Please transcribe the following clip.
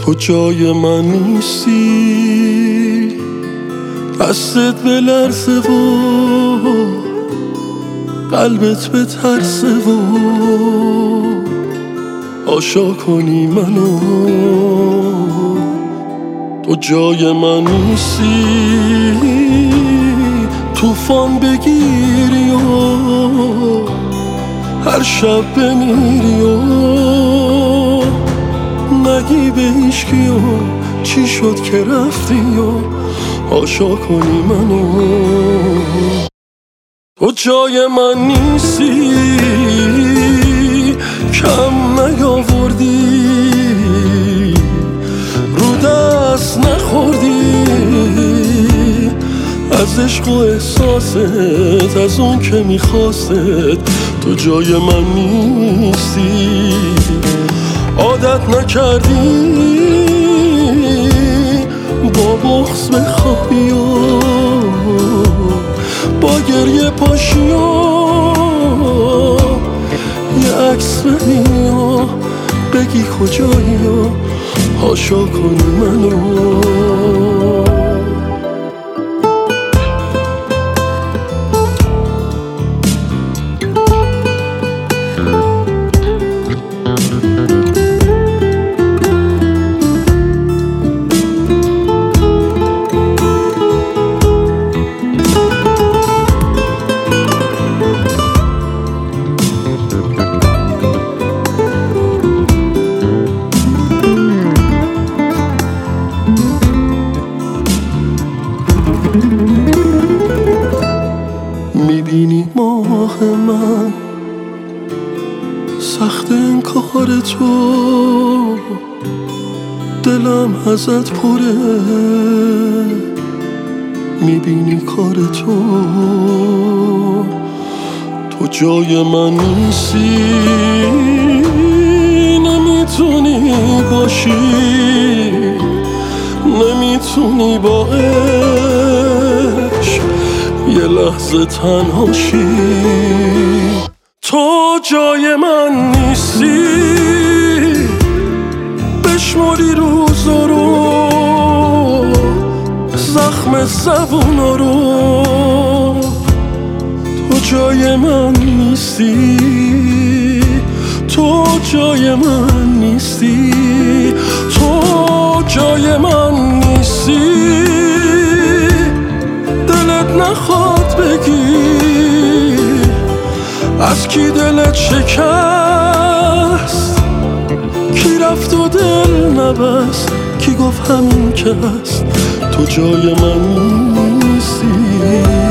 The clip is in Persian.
تو جای من نیستی، دستت بلرزه و قلبت بترسه و آشا کنی منو. تو جای من نیستی، طوفان بگیری و هر شب بمیری و نگی به هیچکی و چی شد که رفتی و آشا کنی منو. تو جای من نیستی، کم نیاوردی، رو دست نخوردی از عشق و احساست، از اون که میخواستت. تو جای من نیستی، عادت نکردی با بغض بخوابی و با گریه پاشی و یه عکس ببینی و بگی کجایی و حاشا کنی منو. میبینی ماه من سخت انکار تو، دلم ازت پره. میبینی کار تو، تو جای من نیستی، نمیتونی باشی، نمیتونی با عشق یه لحظه تنهاشی. تو جای من نیستی، بشماری روزا رو، زخم زبونا رو. تو جای من نیستی، تو جای من نیستی، تو جای من نیستی. دلت نخواد بگی از کی دلت شکست، کی رفت و دل نبست، کی گفت همین که هست. تو جای من نیستی.